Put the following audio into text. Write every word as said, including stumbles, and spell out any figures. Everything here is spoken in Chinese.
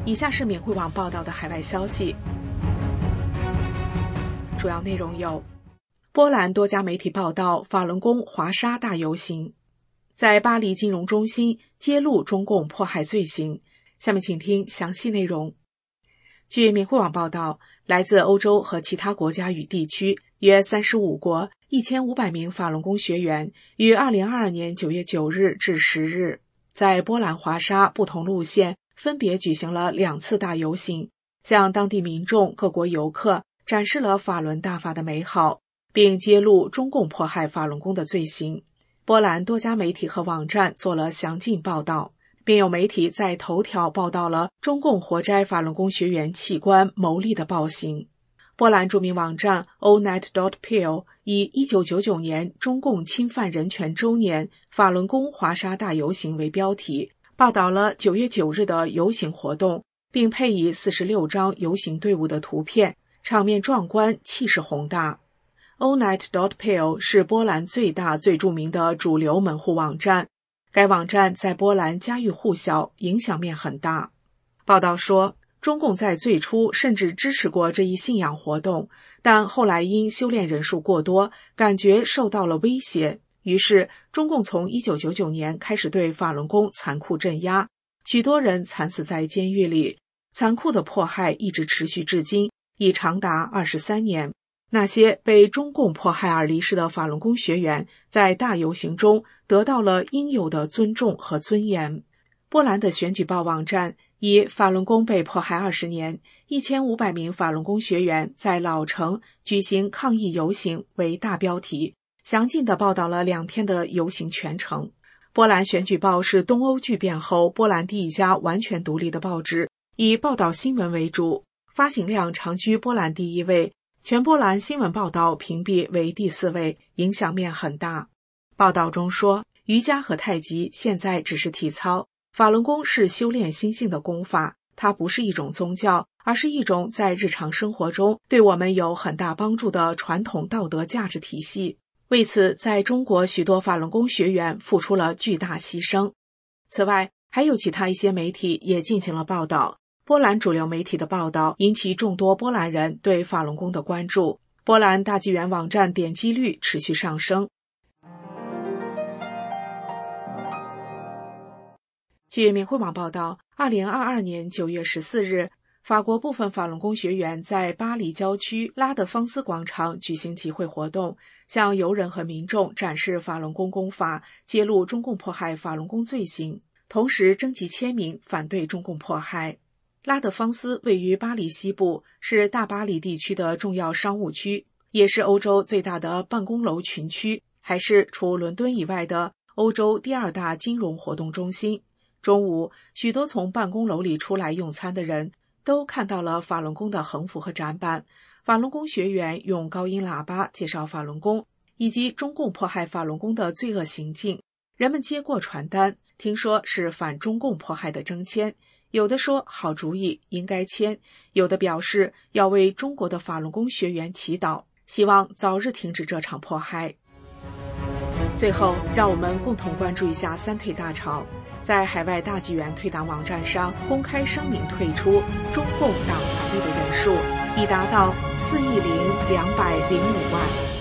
以下是免会网报道的海外消息，主要内容有：波兰多家媒体报道法轮功华沙大游行，在巴黎金融中心揭露中共迫害罪行。下面请听详细内容。据免会网报道，来自欧洲和其他国家与地区约三十五国一千五百名法轮功学员于二零二二年九月九日至十日，在波兰华沙不同路线分别举行了两次大游行，向当地民众、各国游客展示了法轮大法的美好，并揭露中共迫害法轮功的罪行。波兰多家媒体和网站做了详尽报道，并有媒体在头条报道了中共活摘法轮功学员器官牟利的暴行。波兰著名网站 o net dot p l 以一九九九年中共侵犯人权周年法轮功华沙大游行为标题，报道了九月九日的游行活动，并配以四十六张游行队伍的图片，场面壮观，气势宏大。o net dot p l 是波兰最大最著名的主流门户网站，该网站在波兰家喻户晓，影响面很大。报道说，中共在最初甚至支持过这一信仰活动，但后来因修炼人数过多，感觉受到了威胁，于是中共从一九九九年开始对法轮功残酷镇压，许多人惨死在监狱里，残酷的迫害一直持续至今，已长达二十三年。那些被中共迫害而离世的法轮功学员在大游行中得到了应有的尊重和尊严。波兰的选举报网站以法轮功被迫害二十年，一千五百名法轮功学员在老城举行抗议游行为大标题，详尽地报道了两天的游行全程。波兰选举报是东欧剧变后波兰第一家完全独立的报纸，以报道新闻为主，发行量长居波兰第一位，全波兰新闻报道评比为第四位，影响面很大。报道中说，瑜伽和太极现在只是体操，法轮功是修炼心性的功法，它不是一种宗教，而是一种在日常生活中对我们有很大帮助的传统道德价值体系。为此，在中国许多法轮功学员付出了巨大牺牲。此外，还有其他一些媒体也进行了报道。波兰主流媒体的报道引起众多波兰人对法轮功的关注，波兰大纪元网站点击率持续上升。据免会网报道，二零二二年九月十四日，法国部分法轮功学员在巴黎郊区拉德芳斯广场举行集会活动，向游人和民众展示法轮功功法，揭露中共迫害法轮功罪行，同时征集签名反对中共迫害。拉德芳斯位于巴黎西部，是大巴黎地区的重要商务区，也是欧洲最大的办公楼群区，还是除伦敦以外的欧洲第二大金融活动中心。中午，许多从办公楼里出来用餐的人都看到了法轮功的横幅和展板，法轮功学员用高音喇叭介绍法轮功以及中共迫害法轮功的罪恶行径。人们接过传单，听说是反中共迫害的征签，有的说好主意，应该签，有的表示要为中国的法轮功学员祈祷，希望早日停止这场迫害。最后，让我们共同关注一下三退大潮。在海外大纪元退党网站上公开声明退出中共党团队的人数已达到四亿零两百零五万。